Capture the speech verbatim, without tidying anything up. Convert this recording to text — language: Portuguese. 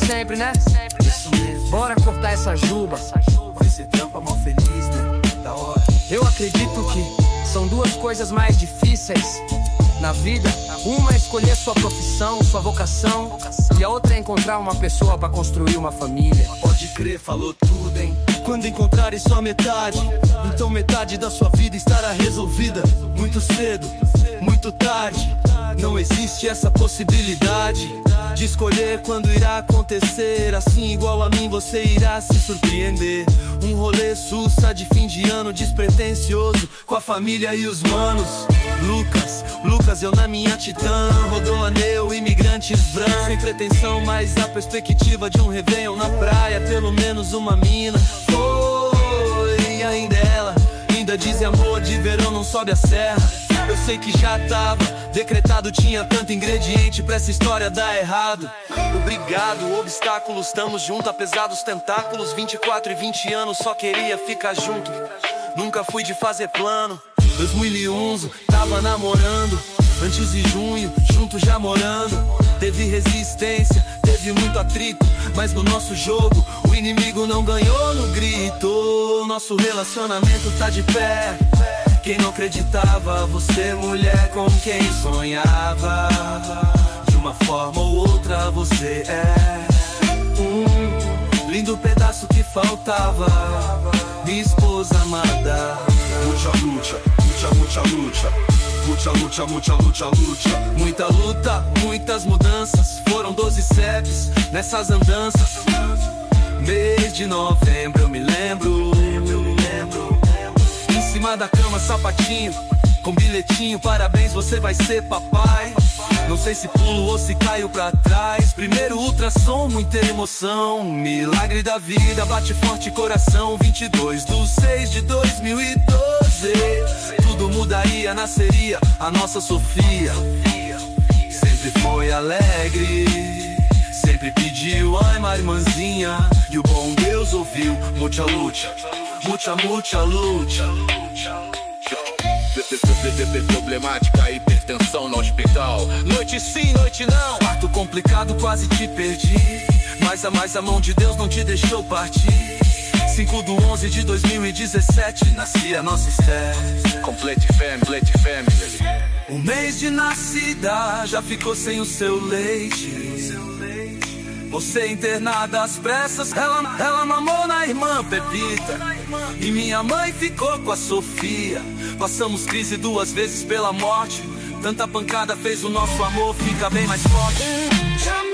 sempre, né? Isso mesmo. Bora cortar essa juba. Vai ser trampa mal feliz, né? Da hora. Eu acredito que são duas coisas mais difíceis na vida. Uma é escolher sua profissão, sua vocação, e a outra é encontrar uma pessoa pra construir uma família. Pode crer, falou tudo, hein? Quando encontrarem só metade, então metade da sua vida estará resolvida. Muito cedo, muito tarde, não existe essa possibilidade de escolher quando irá acontecer. Assim, igual a mim, você irá se surpreender. Um rolê sussa de fim de ano, despretensioso, com a família e os manos. Lucas, Lucas, eu na minha Titã, rodoaneu, imigrantes brancos, sem pretensão, mas a perspectiva de um réveillon na praia, pelo menos uma mina. Foi, e ainda ela, ainda dizem amor de verão não sobe a serra. Eu sei que já tava decretado, tinha tanto ingrediente pra essa história dar errado. Obrigado, obstáculos, estamos juntos apesar dos tentáculos. Vinte e quatro e vinte anos, só queria ficar junto, nunca fui de fazer plano. dois mil e onze, tava namorando, antes de junho, junto já morando. Teve resistência, teve muito atrito, mas no nosso jogo o inimigo não ganhou no grito. Nosso relacionamento tá de pé. Quem não acreditava, você mulher com quem sonhava. De uma forma ou outra você é um lindo pedaço que faltava. Minha esposa amada. Mucha lucha, mucha, mucha lucha. Lucha, lucha, mucha, lucha, lucha. Muita luta, muitas mudanças. Foram doze C E Ps nessas andanças. Mês de novembro eu me lembro, eu me lembro. Em cima da cama, sapatinho, com bilhetinho, parabéns, você vai ser papai. Não sei se pulo ou se caio pra trás. Primeiro ultrassom, muita emoção. Milagre da vida, bate forte coração. Vinte e dois de seis de dois mil e doze. Tudo mudaria, nasceria a nossa Sofia. Sempre foi alegre, sempre pediu, ai, minha irmãzinha. E o bom Deus ouviu. Mucha lucha, mucha, mucha lucha. Problemática, hipertensão no hospital. Noite sim, noite não. Parto complicado, quase te perdi. Mas a mais a mão de Deus não te deixou partir. Cinco do onze de dois mil e dezessete, nasci a nossa Esther. Complete family, complete family. Um mês de nascida, já ficou sem o seu leite. Você internada às pressas, ela, ela mamou na irmã Pepita. E minha mãe ficou com a Sofia. Passamos crise duas vezes pela morte. Tanta pancada fez o nosso amor ficar bem mais forte.